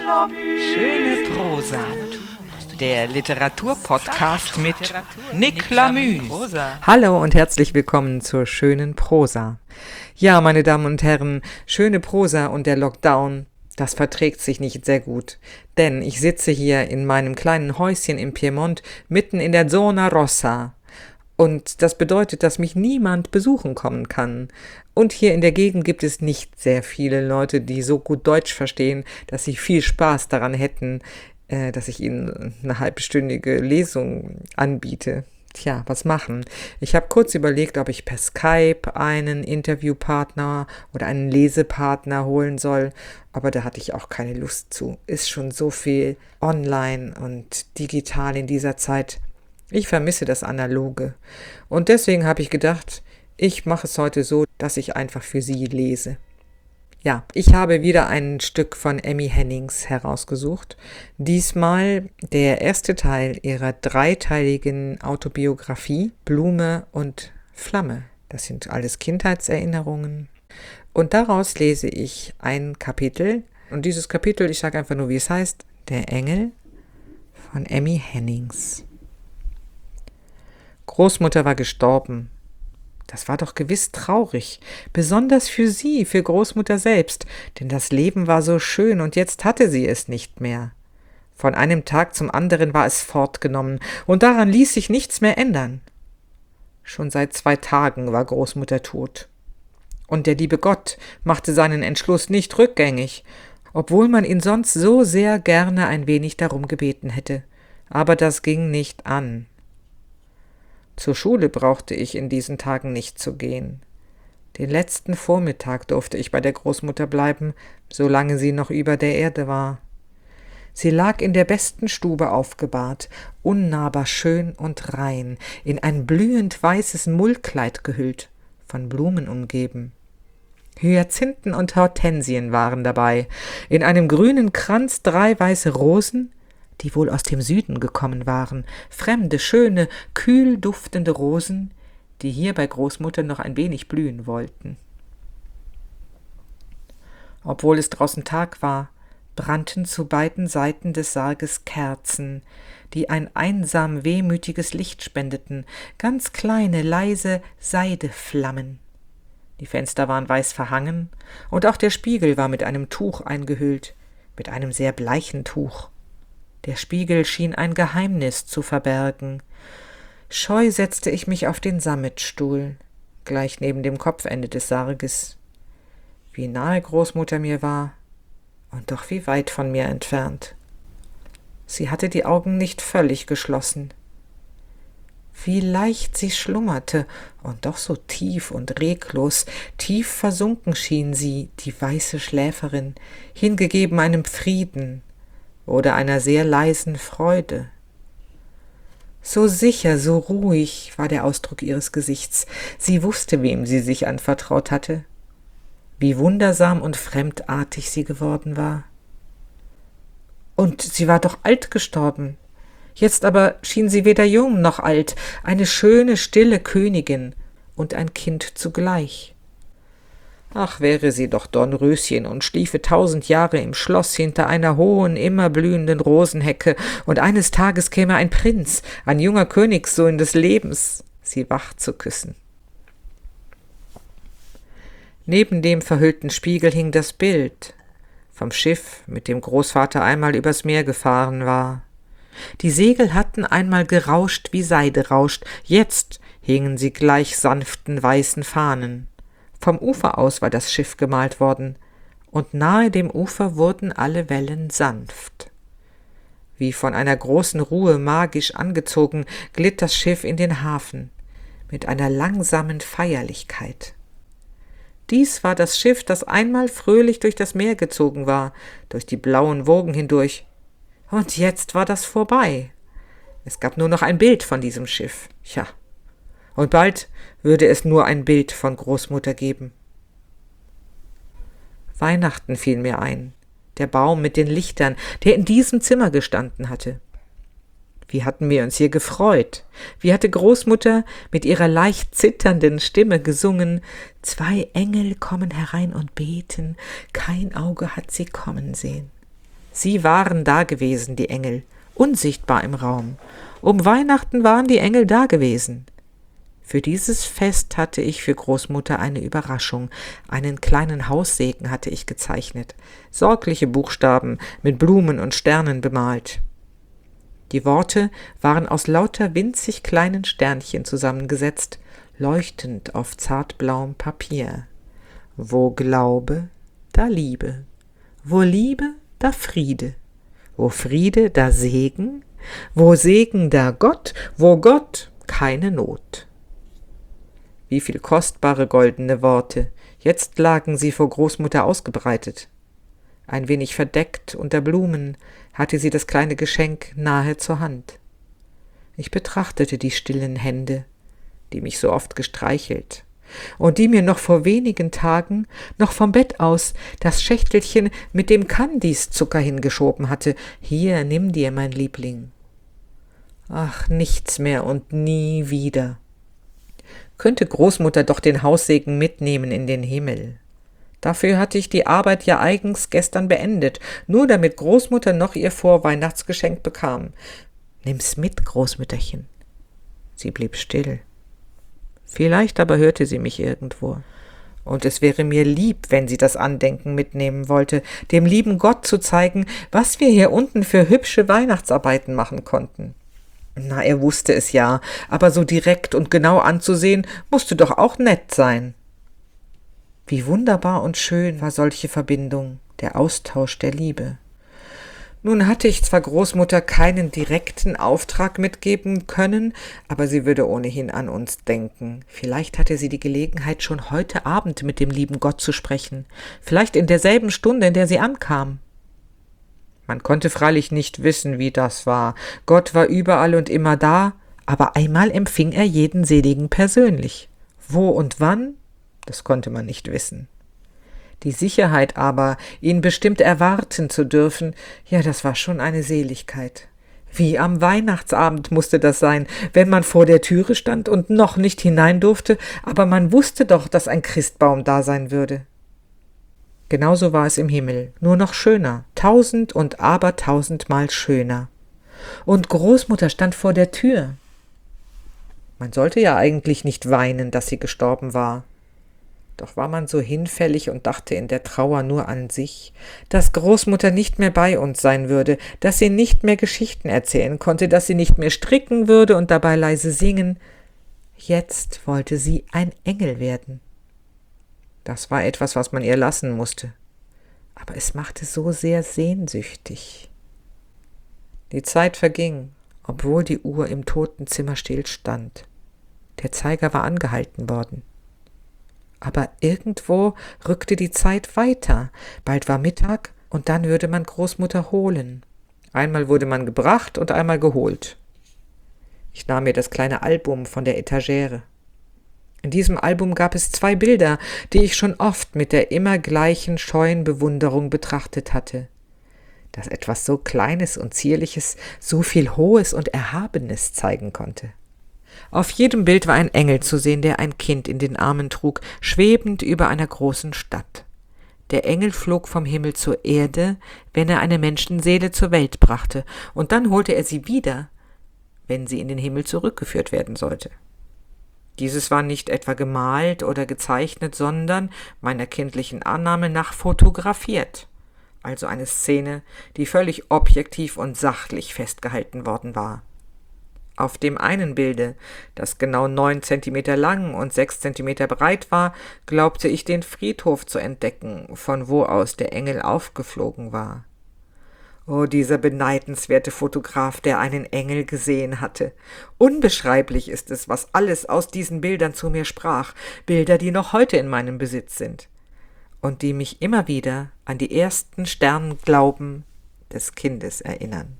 Schöne Prosa. Der Literaturpodcast mit Nick Lamüs. Hallo und herzlich willkommen zur schönen Prosa. Ja, meine Damen und Herren, schöne Prosa und der Lockdown, das verträgt sich nicht sehr gut. Denn ich sitze hier in meinem kleinen Häuschen im Piemont mitten in der Zona Rossa. Und das bedeutet, dass mich niemand besuchen kommen kann. Und hier in der Gegend gibt es nicht sehr viele Leute, die so gut Deutsch verstehen, dass sie viel Spaß daran hätten, dass ich ihnen eine halbstündige Lesung anbiete. Tja, was machen? Ich habe kurz überlegt, ob ich per Skype einen Interviewpartner oder einen Lesepartner holen soll, aber da hatte ich auch keine Lust zu. Ist schon so viel online und digital in dieser Zeit. Ich vermisse das Analoge. Und deswegen habe ich gedacht, ich mache es heute so, dass ich einfach für Sie lese. Ja, ich habe wieder ein Stück von Emmy Hennings herausgesucht. Diesmal der erste Teil ihrer dreiteiligen Autobiografie Blume und Flamme. Das sind alles Kindheitserinnerungen. Und daraus lese ich ein Kapitel. Und dieses Kapitel, ich sage einfach nur, wie es heißt, Der Engel von Emmy Hennings. Großmutter war gestorben. Das war doch gewiss traurig, besonders für sie, für Großmutter selbst, denn das Leben war so schön und jetzt hatte sie es nicht mehr. Von einem Tag zum anderen war es fortgenommen und daran ließ sich nichts mehr ändern. Schon seit 2 Tagen war Großmutter tot. Und der liebe Gott machte seinen Entschluss nicht rückgängig, obwohl man ihn sonst so sehr gerne ein wenig darum gebeten hätte. Aber das ging nicht an. Zur Schule brauchte ich in diesen Tagen nicht zu gehen. Den letzten Vormittag durfte ich bei der Großmutter bleiben, solange sie noch über der Erde war. Sie lag in der besten Stube aufgebahrt, unnahbar schön und rein, in ein blühend weißes Mullkleid gehüllt, von Blumen umgeben. Hyazinthen und Hortensien waren dabei, in einem grünen Kranz 3 weiße Rosen, die wohl aus dem Süden gekommen waren, fremde, schöne, kühl duftende Rosen, die hier bei Großmutter noch ein wenig blühen wollten. Obwohl es draußen Tag war, brannten zu beiden Seiten des Sarges Kerzen, die ein einsam wehmütiges Licht spendeten, ganz kleine, leise Seideflammen. Die Fenster waren weiß verhangen, und auch der Spiegel war mit einem Tuch eingehüllt, mit einem sehr bleichen Tuch. Der Spiegel schien ein Geheimnis zu verbergen. Scheu setzte ich mich auf den Sammetstuhl, gleich neben dem Kopfende des Sarges. Wie nahe Großmutter mir war, und doch wie weit von mir entfernt. Sie hatte die Augen nicht völlig geschlossen. Wie leicht sie schlummerte, und doch so tief und reglos, tief versunken schien sie, die weiße Schläferin, hingegeben einem Frieden oder einer sehr leisen Freude. So sicher, so ruhig war der Ausdruck ihres Gesichts. Sie wusste, wem sie sich anvertraut hatte. Wie wundersam und fremdartig sie geworden war. Und sie war doch alt gestorben. Jetzt aber schien sie weder jung noch alt, eine schöne, stille Königin und ein Kind zugleich. Ach, wäre sie doch Dornröschen und schliefe 1000 Jahre im Schloss hinter einer hohen, immer blühenden Rosenhecke, und eines Tages käme ein Prinz, ein junger Königssohn des Lebens, sie wach zu küssen. Neben dem verhüllten Spiegel hing das Bild vom Schiff, mit dem Großvater einmal übers Meer gefahren war. Die Segel hatten einmal gerauscht, wie Seide rauscht, jetzt hingen sie gleich sanften weißen Fahnen. Vom Ufer aus war das Schiff gemalt worden, und nahe dem Ufer wurden alle Wellen sanft. Wie von einer großen Ruhe magisch angezogen, glitt das Schiff in den Hafen, mit einer langsamen Feierlichkeit. Dies war das Schiff, das einmal fröhlich durch das Meer gezogen war, durch die blauen Wogen hindurch. Und jetzt war das vorbei. Es gab nur noch ein Bild von diesem Schiff. Ja. Und bald würde es nur ein Bild von Großmutter geben. Weihnachten fiel mir ein, der Baum mit den Lichtern, der in diesem Zimmer gestanden hatte. Wie hatten wir uns hier gefreut? Wie hatte Großmutter mit ihrer leicht zitternden Stimme gesungen: 2 Engel kommen herein und beten, kein Auge hat sie kommen sehen. Sie waren da gewesen, die Engel, unsichtbar im Raum. Um Weihnachten waren die Engel da gewesen. Für dieses Fest hatte ich für Großmutter eine Überraschung. Einen kleinen Haussegen hatte ich gezeichnet. Sorgliche Buchstaben mit Blumen und Sternen bemalt. Die Worte waren aus lauter winzig kleinen Sternchen zusammengesetzt, leuchtend auf zartblauem Papier. Wo Glaube, da Liebe. Wo Liebe, da Friede. Wo Friede, da Segen. Wo Segen, da Gott. Wo Gott, keine Not. Wie viel kostbare goldene Worte. Jetzt lagen sie vor Großmutter ausgebreitet. Ein wenig verdeckt unter Blumen hatte sie das kleine Geschenk nahe zur Hand. Ich betrachtete die stillen Hände, die mich so oft gestreichelt und die mir noch vor wenigen Tagen, noch vom Bett aus, das Schächtelchen mit dem Kandiszucker hingeschoben hatte. Hier, nimm dir, mein Liebling. Ach, nichts mehr und nie wieder. Könnte Großmutter doch den Haussegen mitnehmen in den Himmel. Dafür hatte ich die Arbeit ja eigens gestern beendet, nur damit Großmutter noch ihr Vorweihnachtsgeschenk bekam. Nimm's mit, Großmütterchen. Sie blieb still. Vielleicht aber hörte sie mich irgendwo. Und es wäre mir lieb, wenn sie das Andenken mitnehmen wollte, dem lieben Gott zu zeigen, was wir hier unten für hübsche Weihnachtsarbeiten machen konnten. Na, er wusste es ja, aber so direkt und genau anzusehen, musste doch auch nett sein. Wie wunderbar und schön war solche Verbindung, der Austausch der Liebe. Nun hatte ich zwar Großmutter keinen direkten Auftrag mitgeben können, aber sie würde ohnehin an uns denken. Vielleicht hatte sie die Gelegenheit, schon heute Abend mit dem lieben Gott zu sprechen, vielleicht in derselben Stunde, in der sie ankam. Man konnte freilich nicht wissen, wie das war. Gott war überall und immer da, aber einmal empfing er jeden Seligen persönlich. Wo und wann? Das konnte man nicht wissen. Die Sicherheit aber, ihn bestimmt erwarten zu dürfen, ja, das war schon eine Seligkeit. Wie am Weihnachtsabend musste das sein, wenn man vor der Türe stand und noch nicht hinein durfte, aber man wusste doch, dass ein Christbaum da sein würde. Genauso war es im Himmel, nur noch schöner, 1000 und abertausendmal schöner. Und Großmutter stand vor der Tür. Man sollte ja eigentlich nicht weinen, dass sie gestorben war. Doch war man so hinfällig und dachte in der Trauer nur an sich, dass Großmutter nicht mehr bei uns sein würde, dass sie nicht mehr Geschichten erzählen konnte, dass sie nicht mehr stricken würde und dabei leise singen. Jetzt wollte sie ein Engel werden. Das war etwas, was man ihr lassen musste. Aber es machte so sehr sehnsüchtig. Die Zeit verging, obwohl die Uhr im Totenzimmer stillstand. Der Zeiger war angehalten worden. Aber irgendwo rückte die Zeit weiter. Bald war Mittag und dann würde man Großmutter holen. Einmal wurde man gebracht und einmal geholt. Ich nahm mir das kleine Album von der Etagere. In diesem Album gab es 2 Bilder, die ich schon oft mit der immer gleichen scheuen Bewunderung betrachtet hatte. Dass etwas so Kleines und Zierliches so viel Hohes und Erhabenes zeigen konnte. Auf jedem Bild war ein Engel zu sehen, der ein Kind in den Armen trug, schwebend über einer großen Stadt. Der Engel flog vom Himmel zur Erde, wenn er eine Menschenseele zur Welt brachte, und dann holte er sie wieder, wenn sie in den Himmel zurückgeführt werden sollte. Dieses war nicht etwa gemalt oder gezeichnet, sondern, meiner kindlichen Annahme nach, fotografiert, also eine Szene, die völlig objektiv und sachlich festgehalten worden war. Auf dem einen Bilde, das genau 9 Zentimeter lang und 6 Zentimeter breit war, glaubte ich den Friedhof zu entdecken, von wo aus der Engel aufgeflogen war. Oh, dieser beneidenswerte Fotograf, der einen Engel gesehen hatte. Unbeschreiblich ist es, was alles aus diesen Bildern zu mir sprach, Bilder, die noch heute in meinem Besitz sind und die mich immer wieder an die ersten Sternglauben des Kindes erinnern.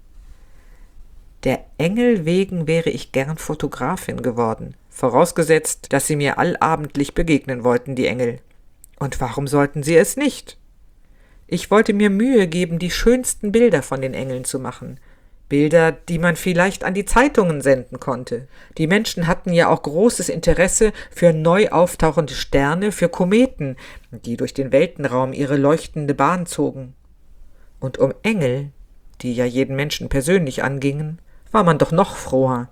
Der Engel wegen wäre ich gern Fotografin geworden, vorausgesetzt, dass sie mir allabendlich begegnen wollten, die Engel. Und warum sollten sie es nicht? Ich wollte mir Mühe geben, die schönsten Bilder von den Engeln zu machen. Bilder, die man vielleicht an die Zeitungen senden konnte. Die Menschen hatten ja auch großes Interesse für neu auftauchende Sterne, für Kometen, die durch den Weltenraum ihre leuchtende Bahn zogen. Und um Engel, die ja jeden Menschen persönlich angingen, war man doch noch froher.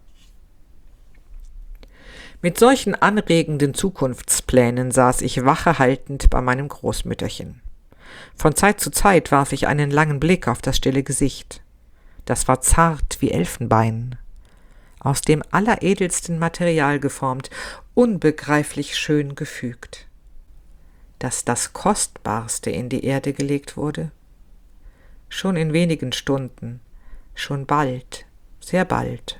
Mit solchen anregenden Zukunftsplänen saß ich Wache haltend bei meinem Großmütterchen. Von Zeit zu Zeit warf ich einen langen Blick auf das stille Gesicht. Das war zart wie Elfenbein, aus dem alleredelsten Material geformt, unbegreiflich schön gefügt. Dass das Kostbarste in die Erde gelegt wurde? Schon in wenigen Stunden, schon bald, sehr bald.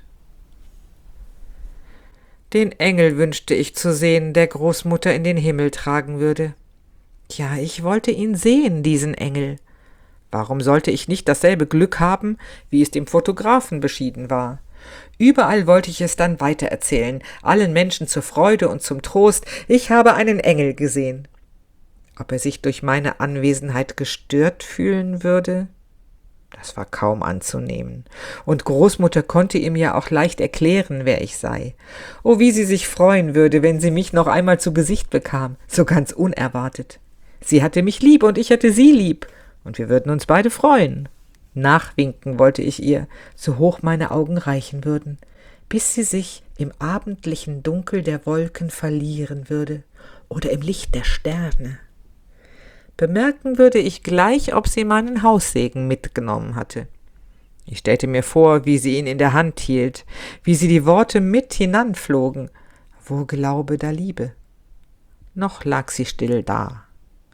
Den Engel wünschte ich zu sehen, der Großmutter in den Himmel tragen würde. Ja, ich wollte ihn sehen, diesen Engel. Warum sollte ich nicht dasselbe Glück haben, wie es dem Fotografen beschieden war? Überall wollte ich es dann weitererzählen, allen Menschen zur Freude und zum Trost, ich habe einen Engel gesehen. Ob er sich durch meine Anwesenheit gestört fühlen würde? Das war kaum anzunehmen. Und Großmutter konnte ihm ja auch leicht erklären, wer ich sei. Oh, wie sie sich freuen würde, wenn sie mich noch einmal zu Gesicht bekam, so ganz unerwartet. Sie hatte mich lieb und ich hatte sie lieb, und wir würden uns beide freuen. Nachwinken wollte ich ihr, so hoch meine Augen reichen würden, bis sie sich im abendlichen Dunkel der Wolken verlieren würde oder im Licht der Sterne. Bemerken würde ich gleich, ob sie meinen Haussegen mitgenommen hatte. Ich stellte mir vor, wie sie ihn in der Hand hielt, wie sie die Worte mit hinanflogen. Wo Glaube, da Liebe. Noch lag sie still da.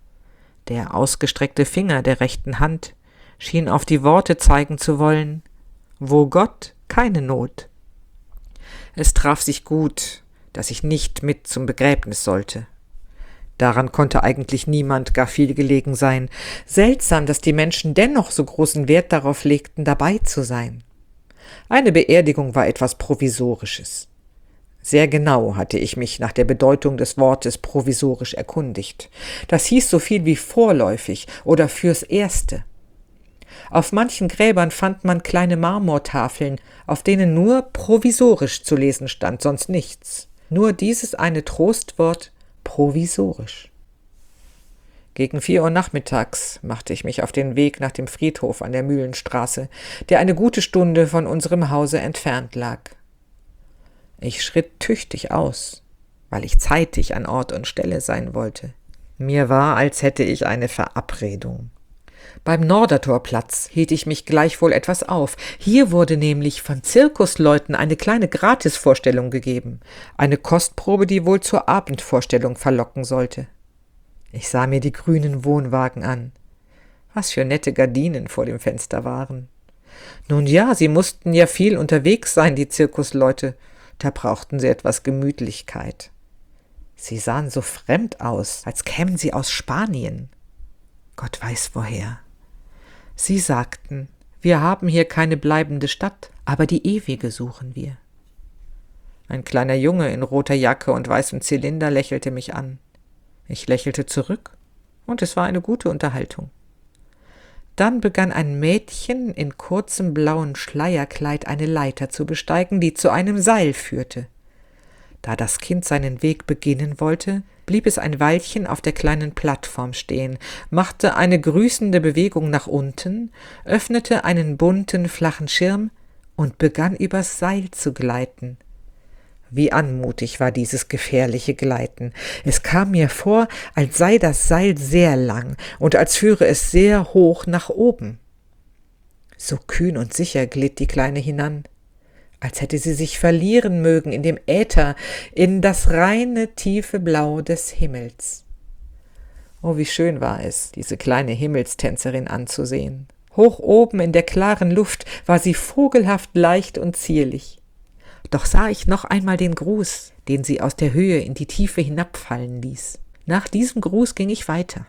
Der ausgestreckte Finger der rechten Hand schien auf die Worte zeigen zu wollen. Wo Gott, keine Not. Es traf sich gut, dass ich nicht mit zum Begräbnis sollte. Daran konnte eigentlich niemand gar viel gelegen sein. Seltsam, dass die Menschen dennoch so großen Wert darauf legten, dabei zu sein. Eine Beerdigung war etwas Provisorisches. Sehr genau hatte ich mich nach der Bedeutung des Wortes provisorisch erkundigt. Das hieß so viel wie vorläufig oder fürs Erste. Auf manchen Gräbern fand man kleine Marmortafeln, auf denen nur provisorisch zu lesen stand, sonst nichts. Nur dieses eine Trostwort provisorisch. Gegen 4 Uhr nachmittags machte ich mich auf den Weg nach dem Friedhof an der Mühlenstraße, der eine gute Stunde von unserem Hause entfernt lag. Ich schritt tüchtig aus, weil ich zeitig an Ort und Stelle sein wollte. Mir war, als hätte ich eine Verabredung. Beim Nordertorplatz hielt ich mich gleichwohl etwas auf. Hier wurde nämlich von Zirkusleuten eine kleine Gratisvorstellung gegeben. Eine Kostprobe, die wohl zur Abendvorstellung verlocken sollte. Ich sah mir die grünen Wohnwagen an. Was für nette Gardinen vor dem Fenster waren. Nun ja, sie mussten ja viel unterwegs sein, die Zirkusleute. Da brauchten sie etwas Gemütlichkeit. Sie sahen so fremd aus, als kämen sie aus Spanien. Gott weiß woher. Sie sagten, wir haben hier keine bleibende Stadt, aber die ewige suchen wir. Ein kleiner Junge in roter Jacke und weißem Zylinder lächelte mich an. Ich lächelte zurück, und es war eine gute Unterhaltung. Dann begann ein Mädchen in kurzem blauen Schleierkleid eine Leiter zu besteigen, die zu einem Seil führte. Da das Kind seinen Weg beginnen wollte, blieb es ein Weilchen auf der kleinen Plattform stehen, machte eine grüßende Bewegung nach unten, öffnete einen bunten, flachen Schirm und begann übers Seil zu gleiten. Wie anmutig war dieses gefährliche Gleiten. Es kam mir vor, als sei das Seil sehr lang und als führe es sehr hoch nach oben. So kühn und sicher glitt die Kleine hinan, als hätte sie sich verlieren mögen in dem Äther, in das reine, tiefe Blau des Himmels. Oh, wie schön war es, diese kleine Himmelstänzerin anzusehen. Hoch oben in der klaren Luft war sie vogelhaft leicht und zierlich. Doch sah ich noch einmal den Gruß, den sie aus der Höhe in die Tiefe hinabfallen ließ. Nach diesem Gruß ging ich weiter.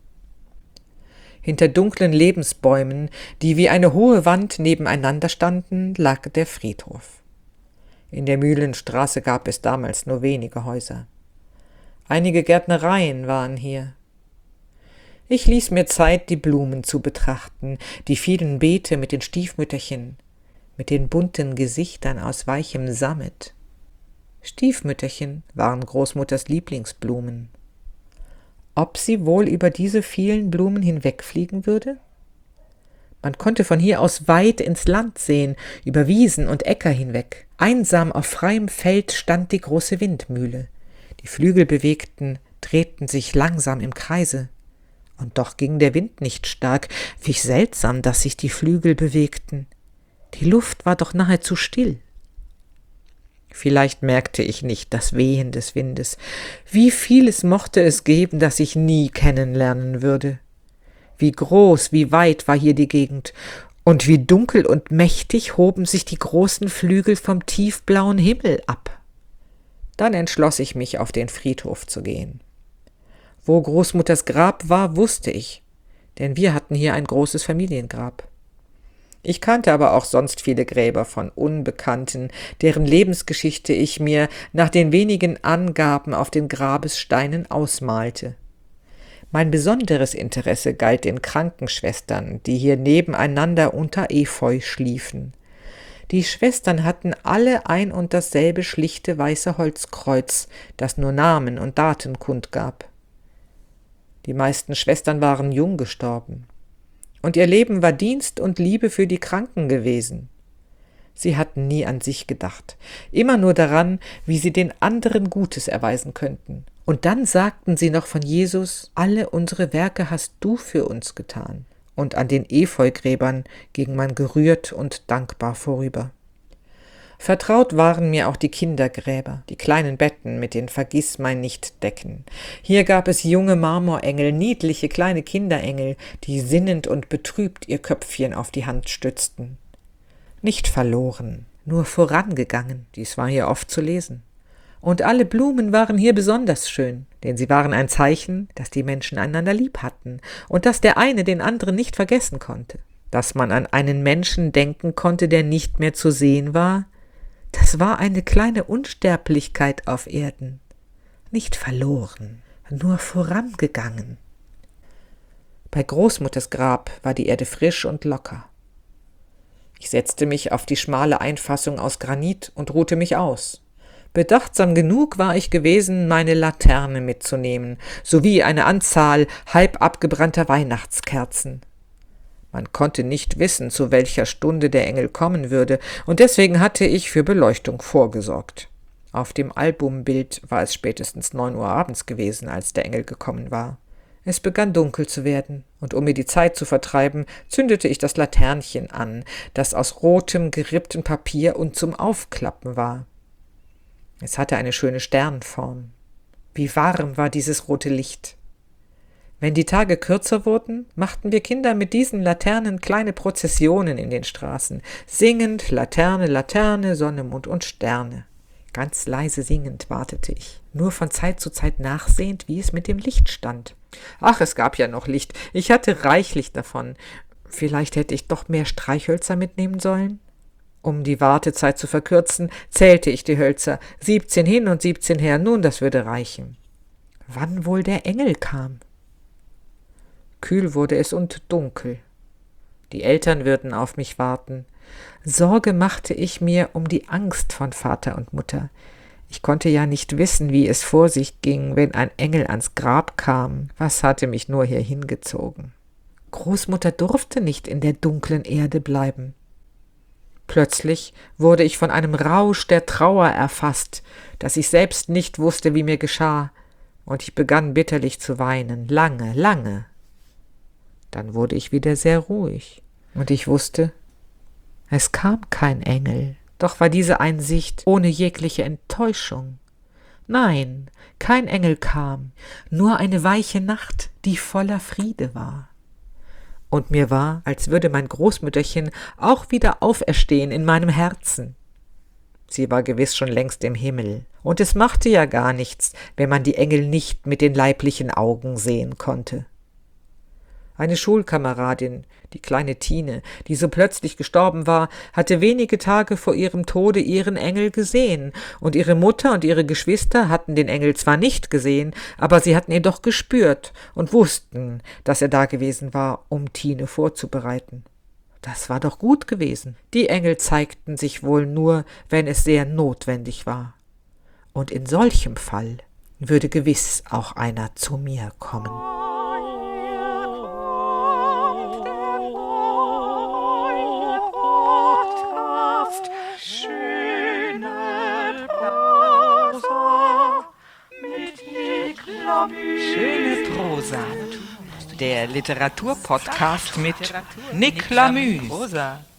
Hinter dunklen Lebensbäumen, die wie eine hohe Wand nebeneinander standen, lag der Friedhof. In der Mühlenstraße gab es damals nur wenige Häuser. Einige Gärtnereien waren hier. Ich ließ mir Zeit, die Blumen zu betrachten, die vielen Beete mit den Stiefmütterchen, mit den bunten Gesichtern aus weichem Sammet. Stiefmütterchen waren Großmutters Lieblingsblumen. Ob sie wohl über diese vielen Blumen hinwegfliegen würde? Man konnte von hier aus weit ins Land sehen, über Wiesen und Äcker hinweg. Einsam auf freiem Feld stand die große Windmühle. Die Flügel drehten sich langsam im Kreise. Und doch ging der Wind nicht stark. Wie seltsam, dass sich die Flügel bewegten. Die Luft war doch nahezu still. Vielleicht merkte ich nicht das Wehen des Windes. Wie vieles mochte es geben, das ich nie kennenlernen würde. Wie groß, wie weit war hier die Gegend, und wie dunkel und mächtig hoben sich die großen Flügel vom tiefblauen Himmel ab. Dann entschloss ich mich, auf den Friedhof zu gehen. Wo Großmutters Grab war, wusste ich, denn wir hatten hier ein großes Familiengrab. Ich kannte aber auch sonst viele Gräber von Unbekannten, deren Lebensgeschichte ich mir nach den wenigen Angaben auf den Grabessteinen ausmalte. Mein besonderes Interesse galt den Krankenschwestern, die hier nebeneinander unter Efeu schliefen. Die Schwestern hatten alle ein und dasselbe schlichte weiße Holzkreuz, das nur Namen und Daten kundgab. Die meisten Schwestern waren jung gestorben, und ihr Leben war Dienst und Liebe für die Kranken gewesen. Sie hatten nie an sich gedacht, immer nur daran, wie sie den anderen Gutes erweisen könnten. Und dann sagten sie noch von Jesus: Alle unsere Werke hast du für uns getan. Und an den Efeugräbern ging man gerührt und dankbar vorüber. Vertraut waren mir auch die Kindergräber, die kleinen Betten mit den Vergissmeinnicht-Decken. Hier gab es junge Marmorengel, niedliche kleine Kinderengel, die sinnend und betrübt ihr Köpfchen auf die Hand stützten. Nicht verloren, nur vorangegangen, dies war hier oft zu lesen. Und alle Blumen waren hier besonders schön, denn sie waren ein Zeichen, dass die Menschen einander lieb hatten und dass der eine den anderen nicht vergessen konnte. Dass man an einen Menschen denken konnte, der nicht mehr zu sehen war, das war eine kleine Unsterblichkeit auf Erden. Nicht verloren, nur vorangegangen. Bei Großmutters Grab war die Erde frisch und locker. Ich setzte mich auf die schmale Einfassung aus Granit und ruhte mich aus. Bedachtsam genug war ich gewesen, meine Laterne mitzunehmen, sowie eine Anzahl halb abgebrannter Weihnachtskerzen. Man konnte nicht wissen, zu welcher Stunde der Engel kommen würde, und deswegen hatte ich für Beleuchtung vorgesorgt. Auf dem Albumbild war es spätestens 9 Uhr abends gewesen, als der Engel gekommen war. Es begann dunkel zu werden, und um mir die Zeit zu vertreiben, zündete ich das Laternchen an, das aus rotem, geripptem Papier und zum Aufklappen war. Es hatte eine schöne Sternform. Wie warm war dieses rote Licht. Wenn die Tage kürzer wurden, machten wir Kinder mit diesen Laternen kleine Prozessionen in den Straßen, singend Laterne, Laterne, Sonne, Mond und Sterne. Ganz leise singend wartete ich, nur von Zeit zu Zeit nachsehend, wie es mit dem Licht stand. Ach, es gab ja noch Licht, ich hatte reichlich davon. Vielleicht hätte ich doch mehr Streichhölzer mitnehmen sollen? Um die Wartezeit zu verkürzen, zählte ich die Hölzer, 17 hin und 17 her, nun, das würde reichen. Wann wohl der Engel kam? Kühl wurde es und dunkel. Die Eltern würden auf mich warten. Sorge machte ich mir um die Angst von Vater und Mutter. Ich konnte ja nicht wissen, wie es vor sich ging, wenn ein Engel ans Grab kam. Was hatte mich nur hier hingezogen? Großmutter durfte nicht in der dunklen Erde bleiben. Plötzlich wurde ich von einem Rausch der Trauer erfasst, dass ich selbst nicht wusste, wie mir geschah, und ich begann bitterlich zu weinen, lange, lange. Dann wurde ich wieder sehr ruhig, und ich wusste, es kam kein Engel. Doch war diese Einsicht ohne jegliche Enttäuschung. Nein, kein Engel kam, nur eine weiche Nacht, die voller Friede war. Und mir war, als würde mein Großmütterchen auch wieder auferstehen in meinem Herzen. Sie war gewiss schon längst im Himmel, und es machte ja gar nichts, wenn man die Engel nicht mit den leiblichen Augen sehen konnte. Eine Schulkameradin, die kleine Tine, die so plötzlich gestorben war, hatte wenige Tage vor ihrem Tode ihren Engel gesehen, und ihre Mutter und ihre Geschwister hatten den Engel zwar nicht gesehen, aber sie hatten ihn doch gespürt und wussten, dass er da gewesen war, um Tine vorzubereiten. Das war doch gut gewesen. Die Engel zeigten sich wohl nur, wenn es sehr notwendig war. Und in solchem Fall würde gewiss auch einer zu mir kommen. Prosa. Der Literaturpodcast mit Nick Lamü.